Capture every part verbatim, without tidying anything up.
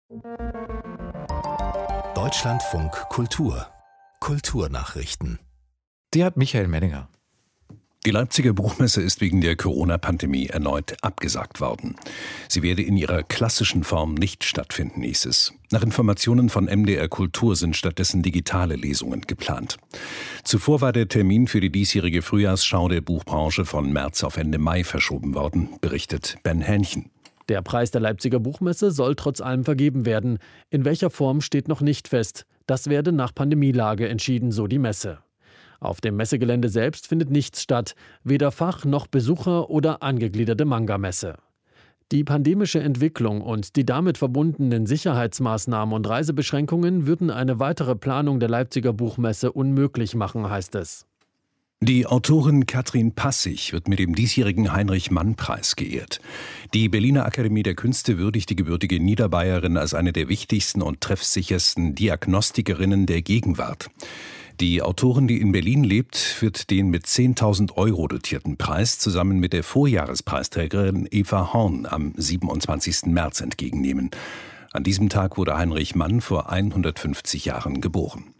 Deutschlandfunk Kultur Kulturnachrichten. Die hat Michael Menninger. Die Leipziger Buchmesse ist wegen der Corona-Pandemie erneut abgesagt worden. Sie werde in ihrer klassischen Form nicht stattfinden, hieß es. Nach Informationen von M D R Kultur sind stattdessen digitale Lesungen geplant. Zuvor war der Termin für die diesjährige Frühjahrsschau der Buchbranche von März auf Ende Mai verschoben worden, berichtet Ben Hähnchen. Der Preis der Leipziger Buchmesse soll trotz allem vergeben werden. In welcher Form steht noch nicht fest. Das werde nach Pandemielage entschieden, so die Messe. Auf dem Messegelände selbst findet nichts statt, weder Fach- noch Besucher- oder angegliederte Manga-Messe. Die pandemische Entwicklung und die damit verbundenen Sicherheitsmaßnahmen und Reisebeschränkungen würden eine weitere Planung der Leipziger Buchmesse unmöglich machen, heißt es. Die Autorin Katrin Passig wird mit dem diesjährigen Heinrich-Mann-Preis geehrt. Die Berliner Akademie der Künste würdigt die gebürtige Niederbayerin als eine der wichtigsten und treffsichersten Diagnostikerinnen der Gegenwart. Die Autorin, die in Berlin lebt, wird den mit zehntausend Euro dotierten Preis zusammen mit der Vorjahrespreisträgerin Eva Horn am siebenundzwanzigsten März entgegennehmen. An diesem Tag wurde Heinrich Mann vor hundertfünfzig Jahren geboren.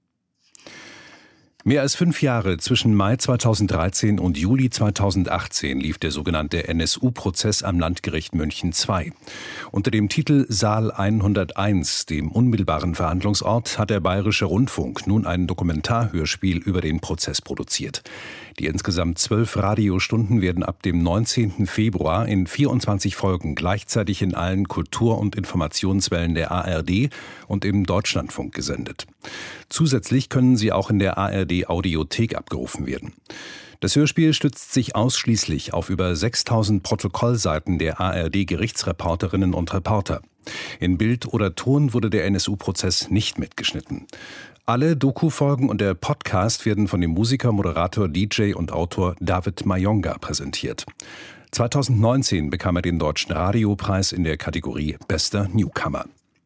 Mehr als fünf Jahre zwischen Mai zweitausenddreizehn und Juli zweitausendachtzehn lief der sogenannte N S U-Prozess am Landgericht München zwei. Unter dem Titel Saal hunderteins, dem unmittelbaren Verhandlungsort, hat der Bayerische Rundfunk nun ein Dokumentarhörspiel über den Prozess produziert. Die insgesamt zwölf Radiostunden werden ab dem neunzehnten Februar in vierundzwanzig Folgen gleichzeitig in allen Kultur- und Informationswellen der A R D und im Deutschlandfunk gesendet. Zusätzlich können sie auch in der A R D-Audiothek abgerufen werden. Das Hörspiel stützt sich ausschließlich auf über sechstausend Protokollseiten der A R D-Gerichtsreporterinnen und Reporter. In Bild oder Ton wurde der N S U-Prozess nicht mitgeschnitten. Alle Doku-Folgen und der Podcast werden von dem Musiker, Moderator, D J und Autor David Mayonga präsentiert. zweitausendneunzehn bekam er den Deutschen Radiopreis in der Kategorie Bester Newcomer.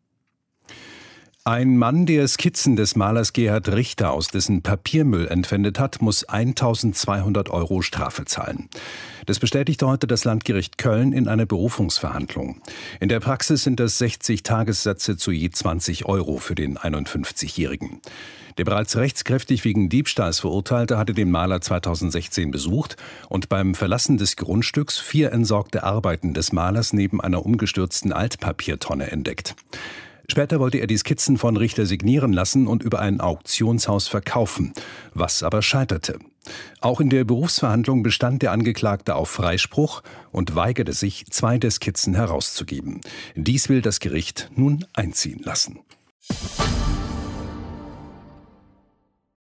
Ein Mann, der Skizzen des Malers Gerhard Richter aus dessen Papiermüll entwendet hat, muss eintausendzweihundert Euro Strafe zahlen. Das bestätigte heute das Landgericht Köln in einer Berufungsverhandlung. In der Praxis sind das sechzig Tagessätze zu je zwanzig Euro für den einundfünfzigjährigen. Der bereits rechtskräftig wegen Diebstahls Verurteilte hatte den Maler zweitausendsechzehn besucht und beim Verlassen des Grundstücks vier entsorgte Arbeiten des Malers neben einer umgestürzten Altpapiertonne entdeckt. Später wollte er die Skizzen von Richter signieren lassen und über ein Auktionshaus verkaufen, was aber scheiterte. Auch in der Berufsverhandlung bestand der Angeklagte auf Freispruch und weigerte sich, zwei der Skizzen herauszugeben. Dies will das Gericht nun einziehen lassen.